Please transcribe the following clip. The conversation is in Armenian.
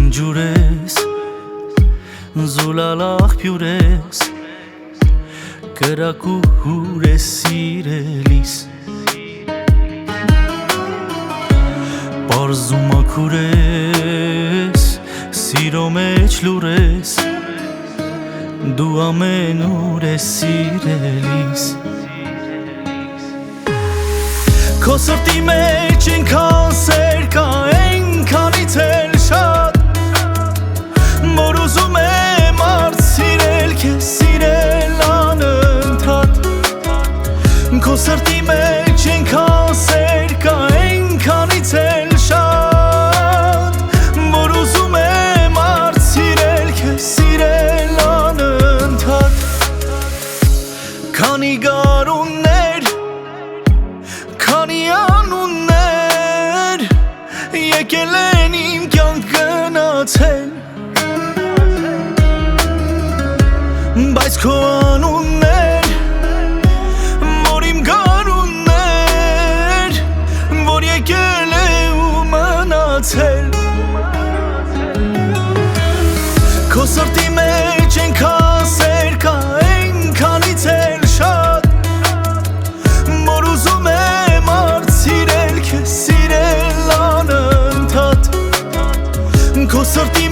ջուր ես, զուլալախ պյուր ես, կրակ ու հուր ես սիրելիս, պարզ ու մաքուր ես, սիրո մեջ լուր ես, դու ամենուր ես սիրելիս, քո սրտի մեջ այնքան սեր կա, այնքանից էլ շատ, որ ուզում եմ արդ սիրել քեզ, սիրել անընդհատ, քո սրտի մեջ այնքան սեր կա, այնքանից էլ շատ, որ ուզում եմ արդ սիրել քեզ, սիրել անընդհատ, քանի գարուններ, քանի անուններ եկել են իմ կյանք գնացել, բայց քո անուններ, որ իմ գարուններ, որ եկել է ու մնացել, քո սրտի մեջ այնքան սեր կա, այնքանից էլ շատ, որ ուզում եմ արդ սիրել քեզ, սիրել անընդհատ, քո սրտի